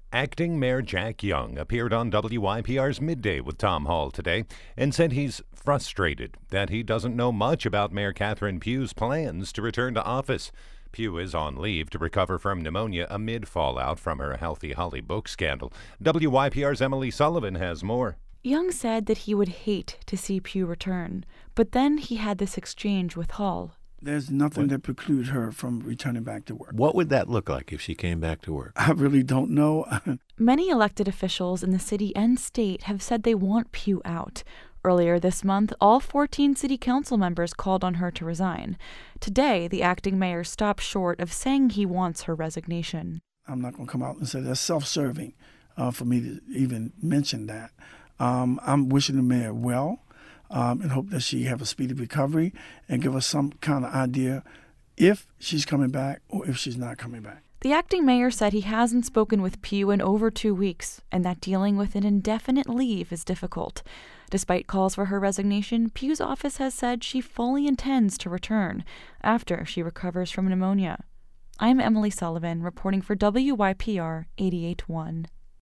Acting Mayor Jack Young appeared on WYPR's Midday with Tom Hall today and said he's frustrated that he doesn't know much about Mayor Catherine Pugh's plans to return to office. Pugh is on leave to recover from pneumonia amid fallout from her Healthy Holly book scandal. WYPR's Emily Sullivan has more. Young said that he would hate to see Pugh return, but then he had this exchange with Hall. There's nothing that precludes her from returning back to work. What would that look like if she came back to work? I really don't know. Many elected officials in the city and state have said they want Pugh out. Earlier this month, all 14 city council members called on her to resign. Today, the acting mayor stopped short of saying he wants her resignation. I'm not going to come out and say that's self-serving for me to even mention that. I'm wishing the mayor well. And hope that she have a speedy recovery and give us some kind of idea if she's coming back or if she's not coming back. The acting mayor said he hasn't spoken with Pugh in over 2 weeks and that dealing with an indefinite leave is difficult. Despite calls for her resignation, Pugh's office has said she fully intends to return after she recovers from pneumonia. I'm Emily Sullivan reporting for WYPR 88.1.